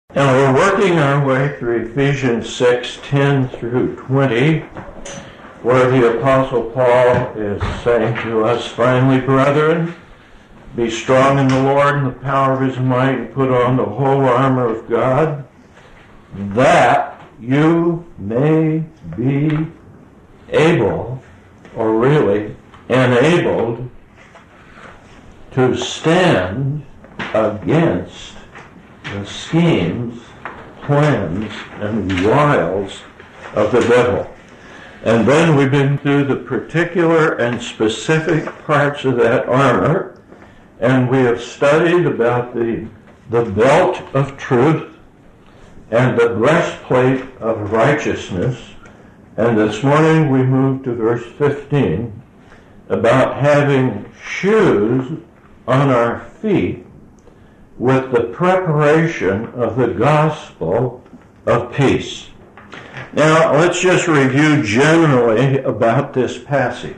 And we're working our way through Ephesians 6:10 through 20, where the Apostle Paul is saying to us, "Finally, brethren, be strong in the Lord and the power of his might, and put on the whole armor of God, that you may be able, or really enabled, to stand against the schemes, plans, and wiles of the devil." And then we've been through the particular and specific parts of that armor, and we have studied about the belt of truth and the breastplate of righteousness. And this morning we moved to verse 15 about having shoes on our feet with the preparation of the gospel of peace. Now, let's just review generally about this passage.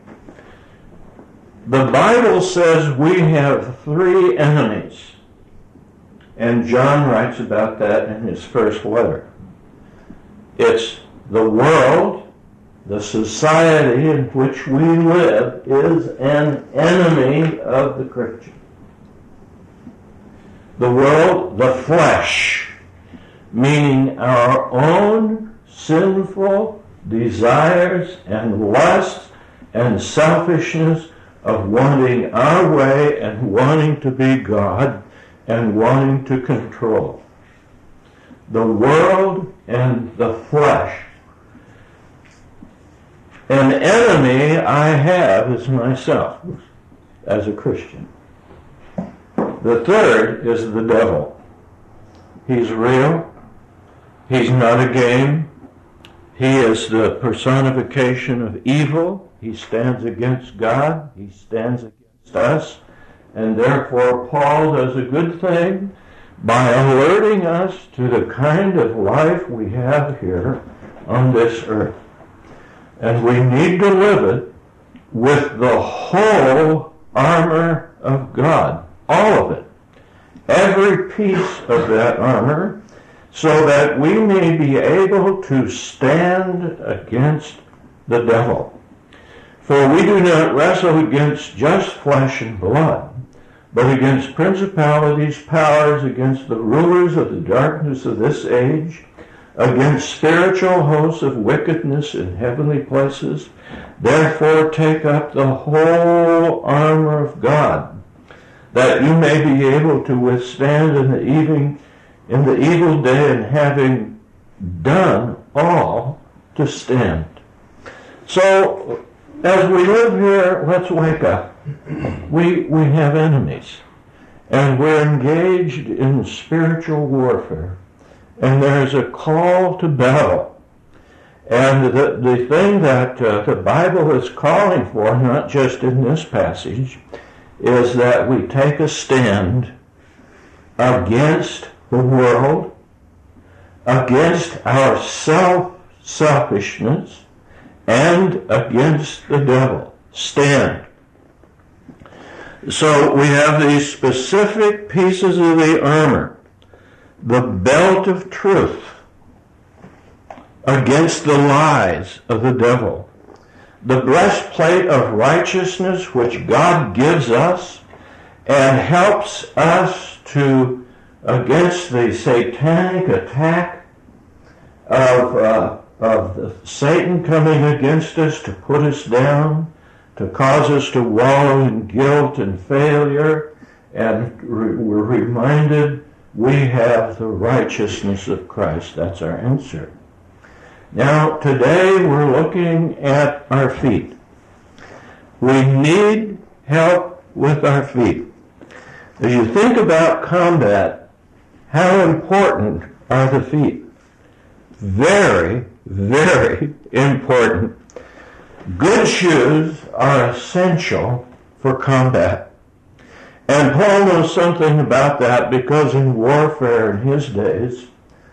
The Bible says we have three enemies, and John writes about that in his first letter. It's the world, the society in which we live, is an enemy of the Christian. The world, the flesh, meaning our own sinful desires and lusts and selfishness of wanting our way and wanting to be God and wanting to control. The world and the flesh. An enemy I have is myself as a Christian. The third is the devil. He's real. He's not a game. He is the personification of evil. He stands against God. He stands against us. And therefore, Paul does a good thing by alerting us to the kind of life we have here on this earth. And we need to live it with the whole armor of God. All of it. Every piece of that armor, so that we may be able to stand against the devil. For we do not wrestle against just flesh and blood, but against principalities, powers, against the rulers of the darkness of this age, against spiritual hosts of wickedness in heavenly places. Therefore take up the whole armor of God, that you may be able to withstand in the evil day, and having done all, to stand. So, as we live here, let's wake up. We have enemies, and we're engaged in spiritual warfare, and there's a call to battle. And the thing that the Bible is calling for, not just in this passage, is that we take a stand against the world, against our selfishness, and against the devil. Stand. So we have these specific pieces of the armor. The belt of truth against the lies of the devil. The breastplate of righteousness which God gives us and helps us to against the satanic attack of Satan coming against us to put us down, to cause us to wallow in guilt and failure, and we're reminded we have the righteousness of Christ. That's our answer. Now, today we're looking at our feet. We need help with our feet. As you think about combat, how important are the feet? Very, very important. Good shoes are essential for combat. And Paul knows something about that, because in warfare in his days,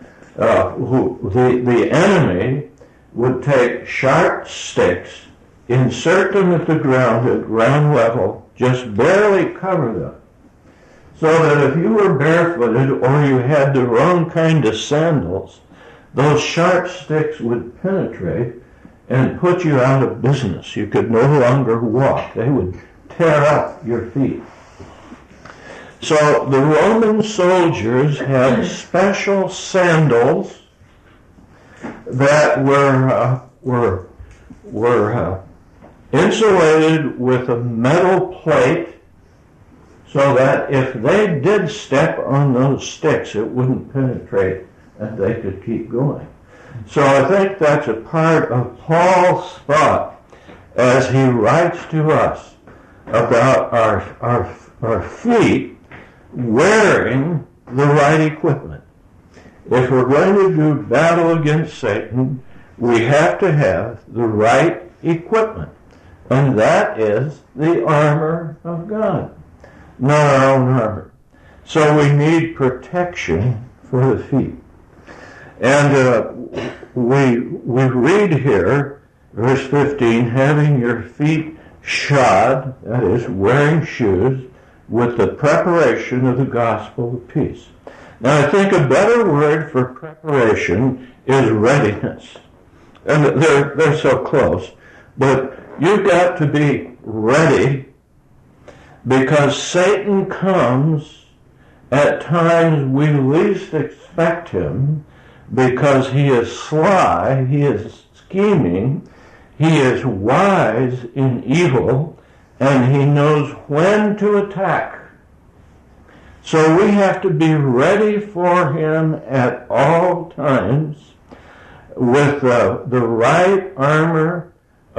the enemy would take sharp sticks, insert them at the ground at ground level, just barely cover them, so that if you were barefooted or you had the wrong kind of sandals, those sharp sticks would penetrate and put you out of business. You could no longer walk. They would tear up your feet. So the Roman soldiers had special sandals that were insulated with a metal plate, so that if they did step on those sticks, it wouldn't penetrate and they could keep going. So I think that's a part of Paul's thought as he writes to us about our feet wearing the right equipment. If we're going to do battle against Satan, we have to have the right equipment. And that is the armor of God, not our own armor. So we need protection for the feet. And we read here, verse 15, having your feet shod, that is, wearing shoes, with the preparation of the gospel of peace. Now, I think a better word for preparation is readiness. And they're so close. But you've got to be ready, because Satan comes at times we least expect him, because he is sly, he is scheming, he is wise in evil, and he knows when to attack. So we have to be ready for him at all times with the right armor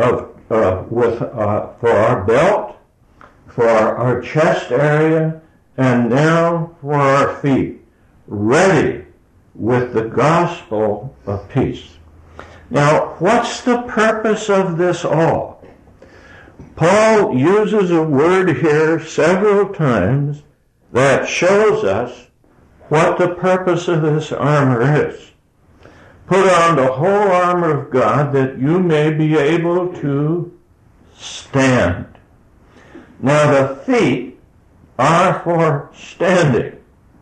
for our belt, for our chest area, and now for our feet, ready with the gospel of peace. Now, what's the purpose of this all? Paul uses a word here several times that shows us what the purpose of this armor is. Put on the whole armor of God that you may be able to stand. Now, the feet are for standing.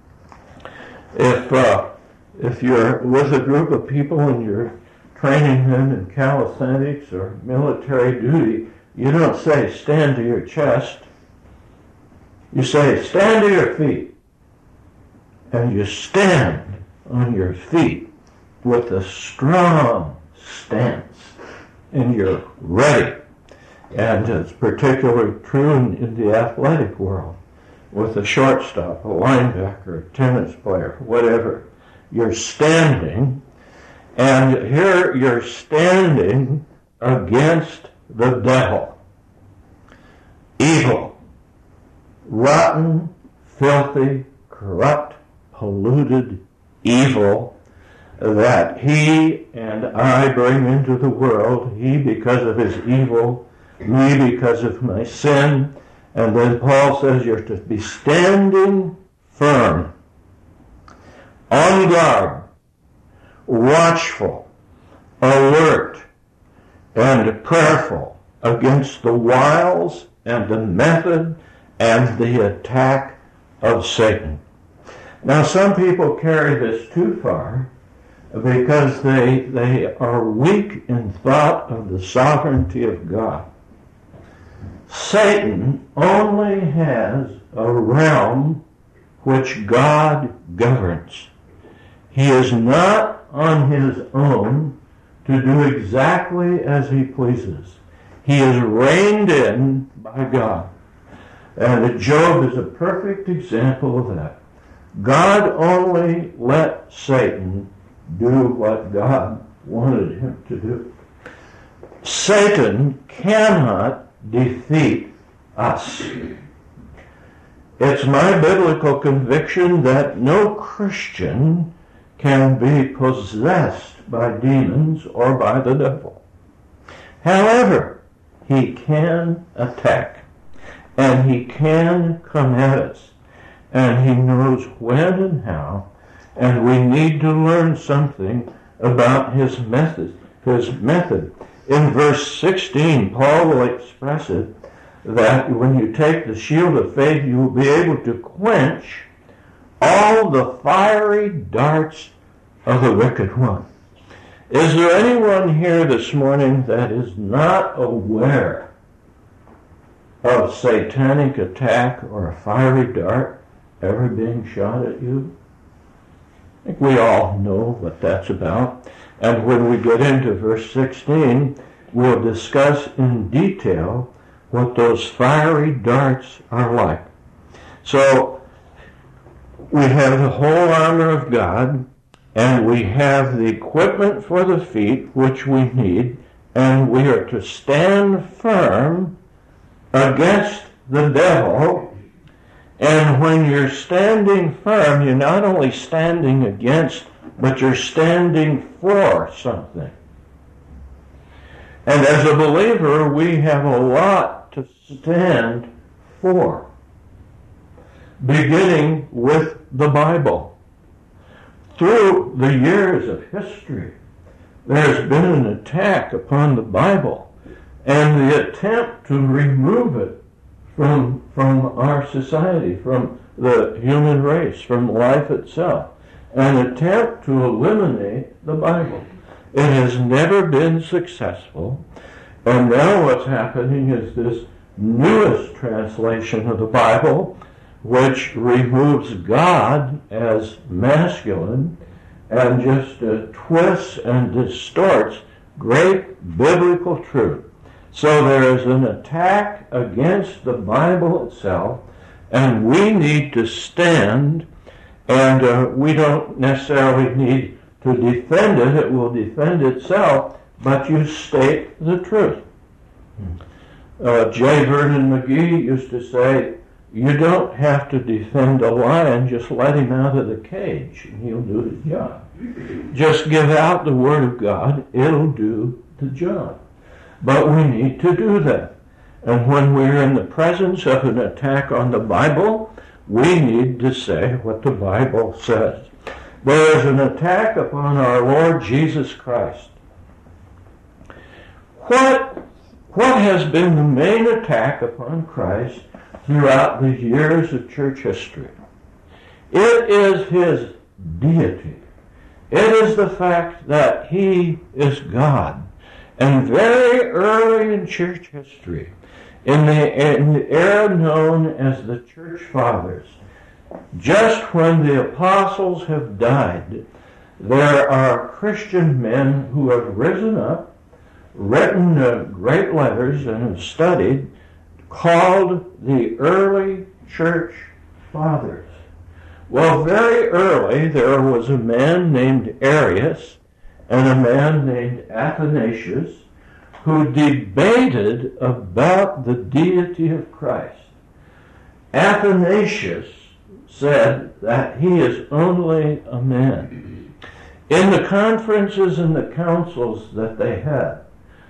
If you're with a group of people and you're training them in calisthenics or military duty, you don't say, stand to your chest. You say, stand to your feet. And you stand on your feet with a strong stance. And you're ready. And it's particularly true in the athletic world. With a shortstop, a linebacker, a tennis player, whatever. You're standing. And here you're standing against the devil. Evil. Rotten, filthy, corrupt, polluted evil that he and I bring into the world, he because of his evil, me because of my sin. And then Paul says you're to be standing firm, on guard, watchful, alert, and prayerful against the wiles and the method and the attack of Satan. Now, some people carry this too far because they are weak in thought of the sovereignty of God. Satan only has a realm which God governs. He is not on his own to do exactly as he pleases. He is reined in by God. And Job is a perfect example of that. God only let Satan do what God wanted him to do. Satan cannot defeat us. It's my biblical conviction that no Christian can be possessed by demons or by the devil. However, he can attack. And he can come at us. And he knows when and how. And we need to learn something about his method. In verse 16, Paul will express it. that when you take the shield of faith, you will be able to quench all the fiery darts of the wicked one. Is there anyone here this morning that is not aware of satanic attack or a fiery dart ever being shot at you? I think we all know what that's about. And when we get into verse 16, we'll discuss in detail what those fiery darts are like. So, we have the whole armor of God, and we have the equipment for the feet, which we need, and we are to stand firm against the devil. And when you're standing firm, you're not only standing against, but you're standing for something. And as a believer, we have a lot to stand for, beginning with the Bible. Through the years of history, there's been an attack upon the Bible, and the attempt to remove it from our society, from the human race, from life itself, an attempt to eliminate the Bible. It has never been successful, and now what's happening is this newest translation of the Bible, which removes God as masculine and just twists and distorts great biblical truth. So there is an attack against the Bible itself, and we need to stand, and we don't necessarily need to defend it. It will defend itself, but you state the truth. J. Vernon McGee used to say, you don't have to defend a lion, just let him out of the cage, and he'll do the job. Just give out the Word of God, it'll do the job. But we need to do that. And when we're in the presence of an attack on the Bible, we need to say what the Bible says. There is an attack upon our Lord Jesus Christ. What has been the main attack upon Christ throughout the years of church history? It is his deity. It is the fact that he is God. And very early in church history, in the era known as the Church Fathers, just when the apostles have died, there are Christian men who have risen up, written great letters, and have studied, called the early Church Fathers. Well, very early there was a man named Arius and a man named Athanasius who debated about the deity of Christ. Athanasius said that he is only a man. In the conferences and the councils that they had,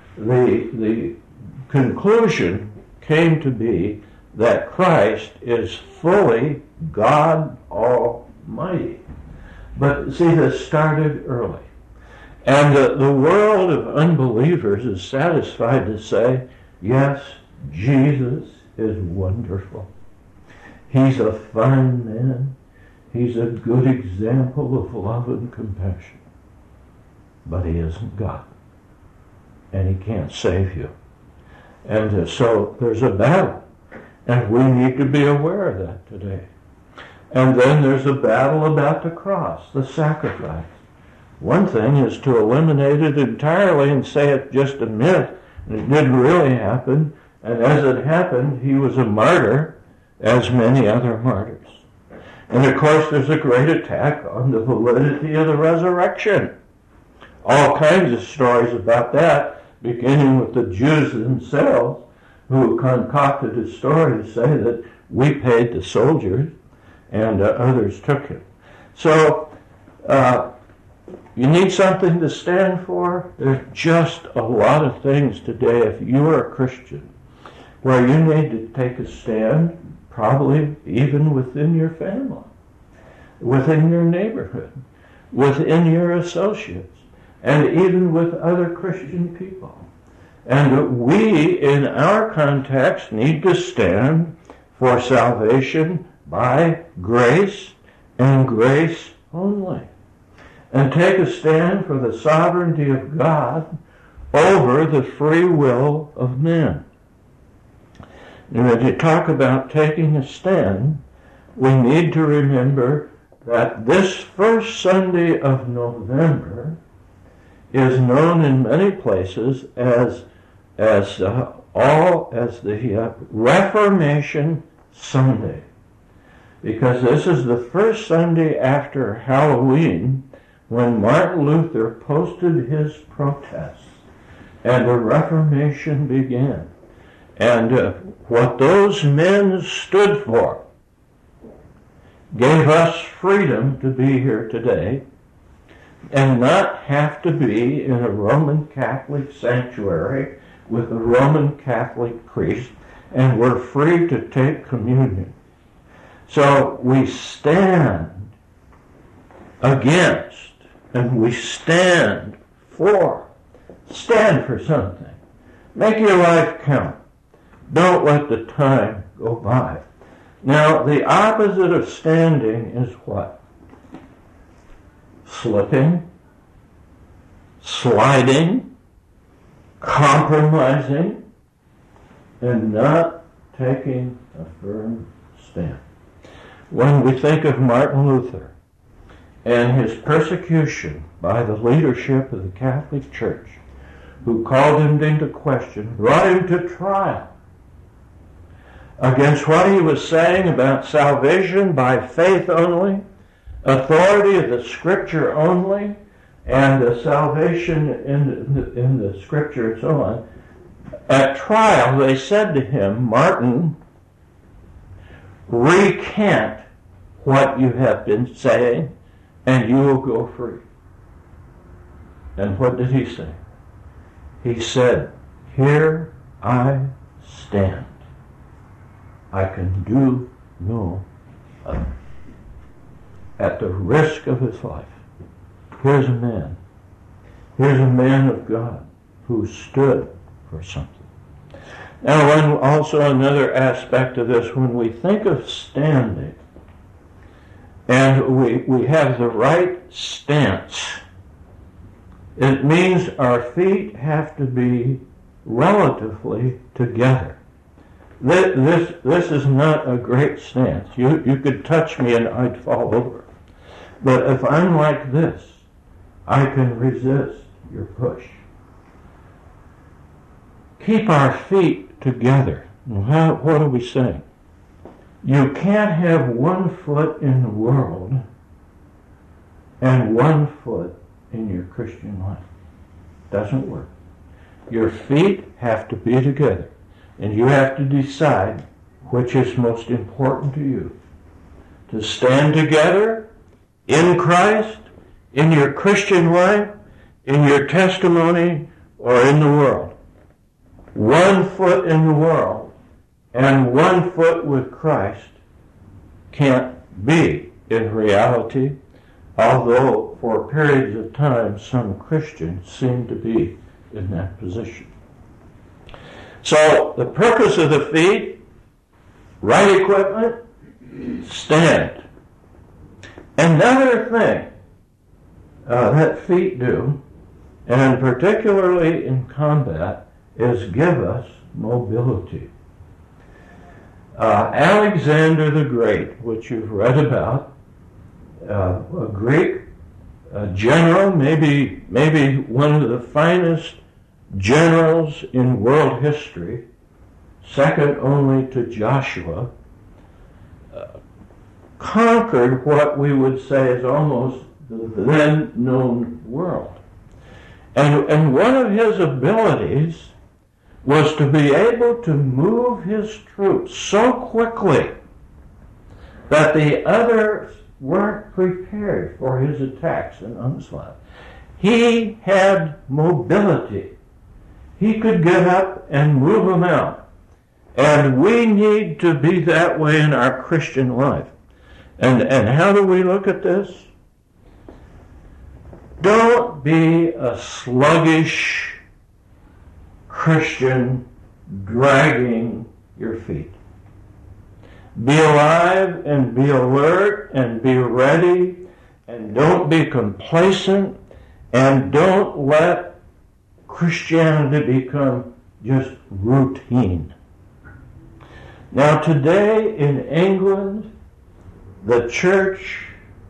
the conclusion came to be that Christ is fully God Almighty. But see, this started early. And the world of unbelievers is satisfied to say, yes, Jesus is wonderful. He's a fine man. He's a good example of love and compassion. But he isn't God. And he can't save you. And so there's a battle. And we need to be aware of that today. And then there's a battle about the cross, the sacrifice. One thing is to eliminate it entirely and say it's just a myth, and it didn't really happen, and as it happened, he was a martyr, as many other martyrs. And of course, there's a great attack on the validity of the resurrection. All kinds of stories about that, beginning with the Jews themselves, who concocted a story to say that we paid the soldiers, and others took him. So, you need something to stand for? There's just a lot of things today, if you are a Christian, where you need to take a stand, probably even within your family, within your neighborhood, within your associates, and even with other Christian people. And we, in our context, need to stand for salvation by grace and grace only, and take a stand for the sovereignty of God over the free will of men. And when you talk about taking a stand, we need to remember that this first Sunday of November is known in many places as the Reformation Sunday, because this is the first Sunday after Halloween when Martin Luther posted his protests and the Reformation began. And what those men stood for gave us freedom to be here today and not have to be in a Roman Catholic sanctuary with a Roman Catholic priest, and we're free to take communion. So we stand against and we stand for something. Make your life count. Don't let the time go by. Now, the opposite of standing is what? Slipping, sliding, compromising, and not taking a firm stand. When we think of Martin Luther and his persecution by the leadership of the Catholic Church, who called him into question, brought him to trial against what he was saying about salvation by faith only, authority of the Scripture only, and the salvation in the Scripture and so on. At trial, they said to him, Martin, recant what you have been saying, and you will go free. And what did he say? He said, here I stand. I can do no other. At the risk of his life, here's a man of God who stood for something. Now, also another aspect of this, when we think of standing, and we have the right stance, it means our feet have to be relatively together. This is not a great stance. You could touch me and I'd fall over. But if I'm like this, I can resist your push. Keep our feet together. What are we saying? You can't have one foot in the world and one foot in your Christian life. Doesn't work. Your feet have to be together, and you have to decide which is most important to you. To stand together in Christ, in your Christian life, in your testimony, or in the world. One foot in the world and one foot with Christ can't be in reality, although for periods of time some Christians seem to be in that position. So the purpose of the feet, right equipment, stand. Another thing that feet do, and particularly in combat, is give us mobility. Alexander the Great, which you've read about, a Greek general, maybe one of the finest generals in world history, second only to Joshua, conquered what we would say is almost the then known world. And one of his abilities was to be able to move his troops so quickly that the others weren't prepared for his attacks and onslaught. He had mobility. He could get up and move them out. And we need to be that way in our Christian life. And how do we look at this? Don't be a sluggish Christian dragging your feet. Be alive and be alert and be ready, and don't be complacent, and don't let Christianity become just routine. Now today in England, the church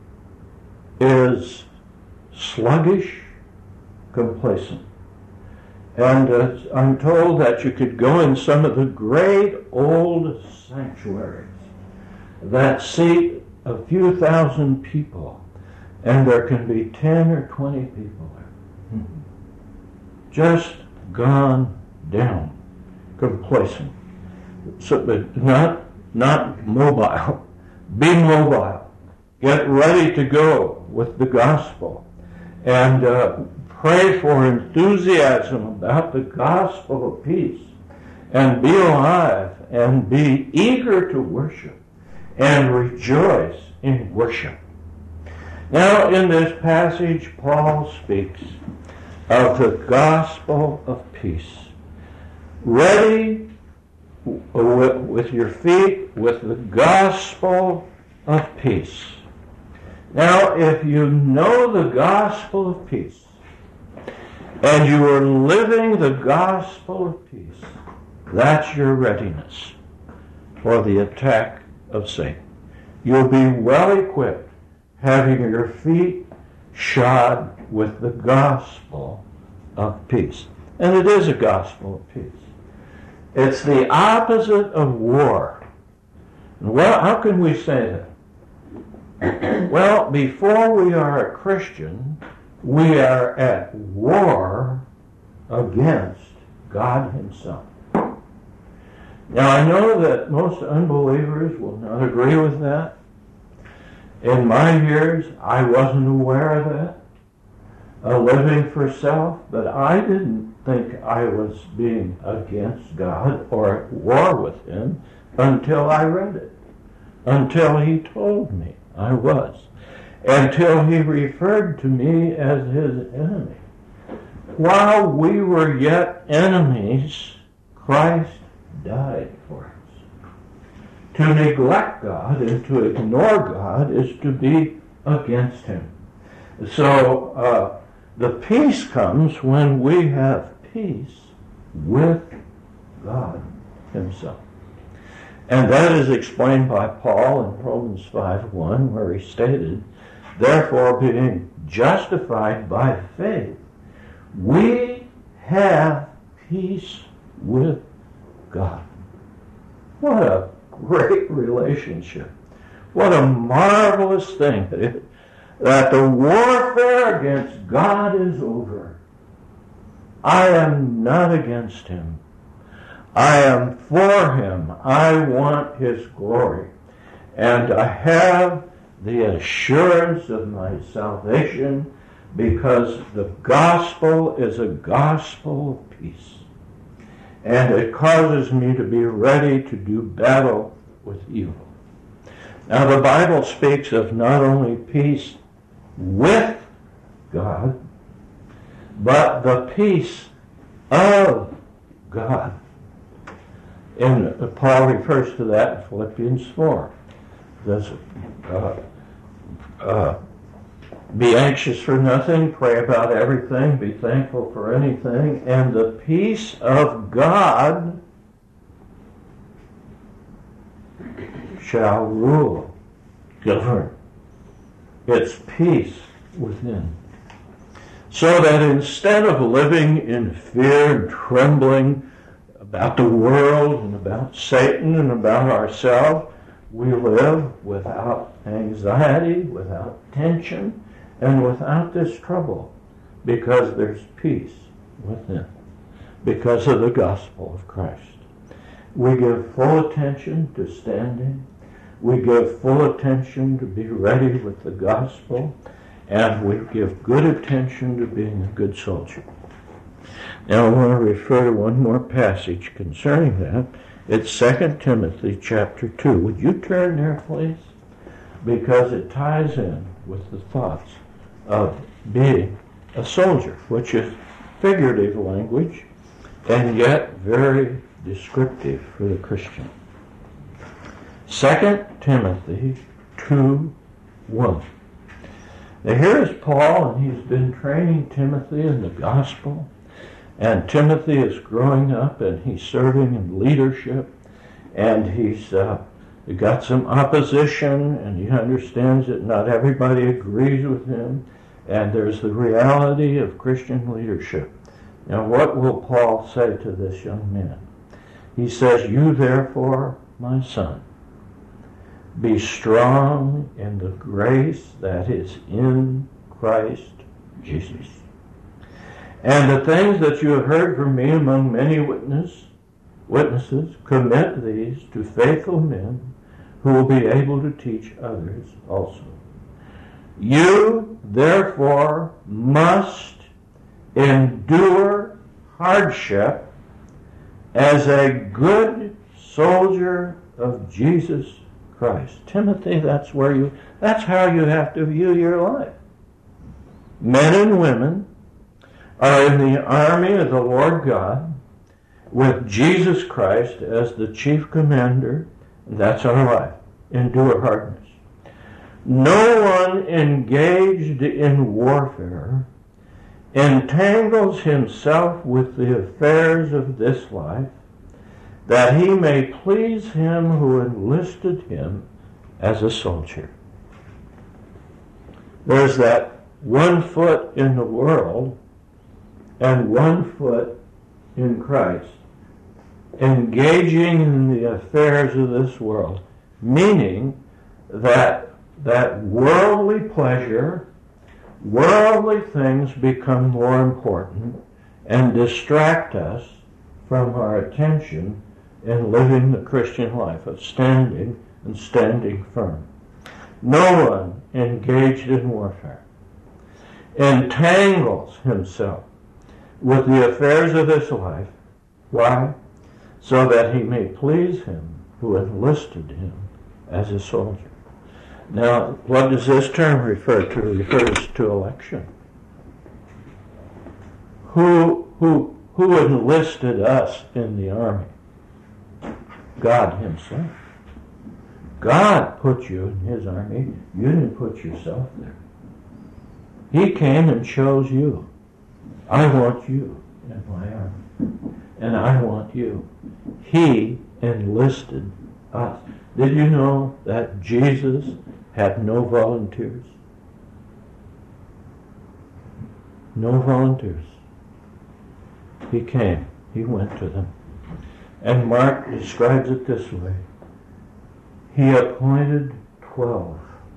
is sluggish, complacent. And I'm told that you could go in some of the great old sanctuaries that seat a few thousand people, and there can be 10 or 20 people there. Just gone down, complacent. So, but not mobile. Be mobile. Get ready to go with the gospel. And pray for enthusiasm about the gospel of peace. And be alive and be eager to worship and rejoice in worship. Now in this passage, Paul speaks of the gospel of peace. Ready with your feet with the gospel of peace. Now, if you know the gospel of peace, and you are living the gospel of peace, that's your readiness for the attack of Satan. You'll be well equipped, having your feet shod with the gospel of peace. And it is a gospel of peace. It's the opposite of war. Well, how can we say that? Well, before we are a Christian, we are at war against God himself. Now, I know that most unbelievers will not agree with that. In my years, I wasn't aware of that, living for self, but I didn't think I was being against God or at war with him until I read it, until he told me I was, until he referred to me as his enemy. While we were yet enemies, Christ died for us. To neglect God and to ignore God is to be against him. So the peace comes when we have peace with God himself. And that is explained by Paul in Romans 5:1, where he stated, therefore, being justified by faith, we have peace with God. What a great relationship. What a marvelous thing it is that the warfare against God is over. I am not against him. I am for him. I want his glory. And I have the assurance of my salvation because the gospel is a gospel of peace. And it causes me to be ready to do battle with evil. Now the Bible speaks of not only peace with God, but the peace of God. And Paul refers to that in Philippians 4. Does be anxious for nothing, pray about everything, be thankful for anything, and the peace of God shall rule, govern. It's peace within. So that instead of living in fear and trembling about the world and about Satan and about ourselves, we live without anxiety, without tension, and without this trouble, because there's peace within, because of the gospel of Christ. We give full attention to standing. We give full attention to be ready with the gospel, and we give good attention to being a good soldier. Now I want to refer to one more passage concerning that. It's 2 Timothy chapter 2. Would you turn there, please? Because it ties in with the thoughts of being a soldier, which is figurative language. and yet very descriptive for the Christian. 2 Timothy 2:1. Now here is Paul, and he's been training Timothy in the gospel, and Timothy is growing up, and he's serving in leadership, and he's got some opposition, and he understands that not everybody agrees with him, and there's the reality of Christian leadership. Now what will Paul say to this young man? He says, "You therefore, my son, be strong in the grace that is in Christ Jesus. And the things that you have heard from me among many witnesses, commit these to faithful men who will be able to teach others also. You, therefore, must endure hardship as a good soldier of Jesus Christ." Timothy, that's how you have to view your life. Men and women are in the army of the Lord God with Jesus Christ as the chief commander. That's our life. Endure hardness. No one engaged in warfare entangles himself with the affairs of this life, that he may please him who enlisted him as a soldier. There's that one foot in the world and one foot in Christ, engaging in the affairs of this world, meaning that worldly pleasure, worldly things become more important and distract us from our attention in living the Christian life of standing firm. No one engaged in warfare entangles himself with the affairs of this life. Why? So that he may please him who enlisted him as a soldier. Now, what does this term refer to? It refers to election. Who enlisted us in the army? God himself. God put you in his army. You didn't put yourself there. He came and chose you. I want you in my army. And I want you. He enlisted us. Did you know that Jesus had no volunteers? No volunteers. He came. He went to them. And Mark describes it this way. He appointed 12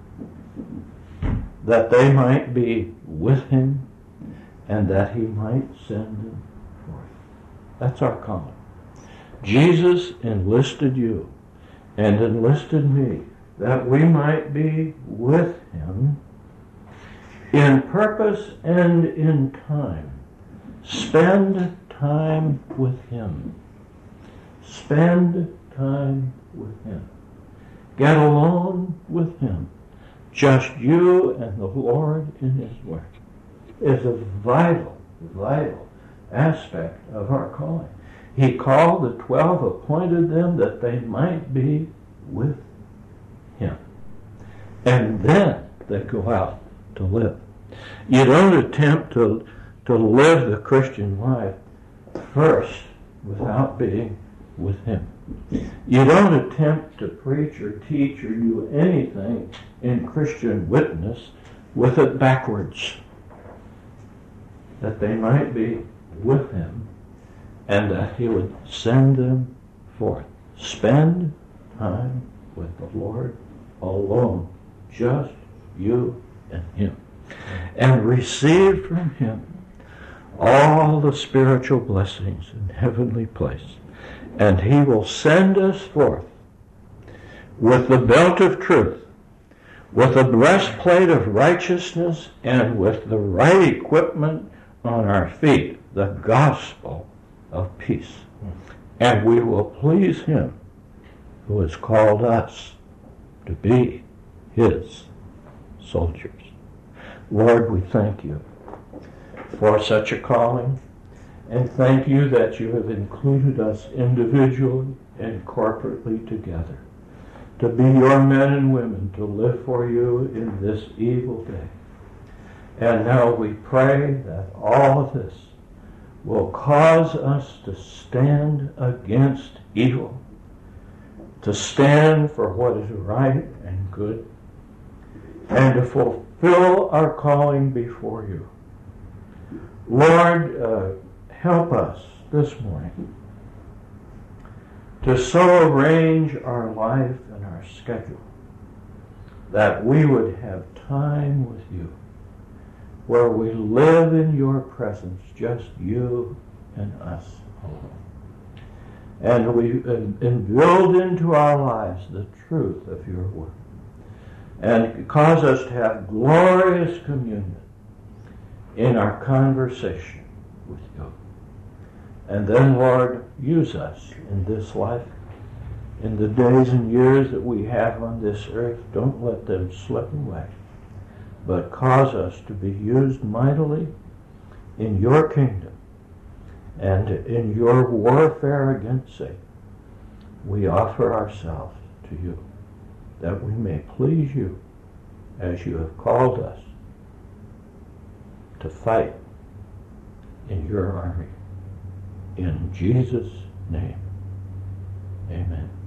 that they might be with him and that he might send them forth. That's our calling. Jesus enlisted you and enlisted me that we might be with him in purpose and in time. Spend time with him. Spend time with him. Get alone with him. Just you and the Lord in his work is a vital aspect of our calling. He called the 12, appointed them that they might be with him. And then they go out to live. You don't attempt to live the Christian life first without being with him. You don't attempt to preach or teach or do anything in Christian witness with it backwards. That they might be with him and that he would send them forth. Spend time with the Lord alone, just you and him, and receive from him all the spiritual blessings in heavenly place. And he will send us forth with the belt of truth, with the breastplate of righteousness, and with the right equipment on our feet, the gospel of peace. And we will please him who has called us to be his soldiers. Lord, we thank you for such a calling, And thank you that you have included us individually and corporately together to be your men and women to live for you in this evil day. And now we pray that all of this will cause us to stand against evil, to stand for what is right and good, and to fulfill our calling before you. Lord, help us this morning to so arrange our life and our schedule that we would have time with you, where we live in your presence, just you and us alone. And we build into our lives the truth of your word, and cause us to have glorious communion in our conversation with you. And then, Lord, use us in this life, in the days and years that we have on this earth. Don't let them slip away, but cause us to be used mightily in your kingdom and in your warfare against Satan. We offer ourselves to you, that we may please you as you have called us to fight in your army. In Jesus' name, amen.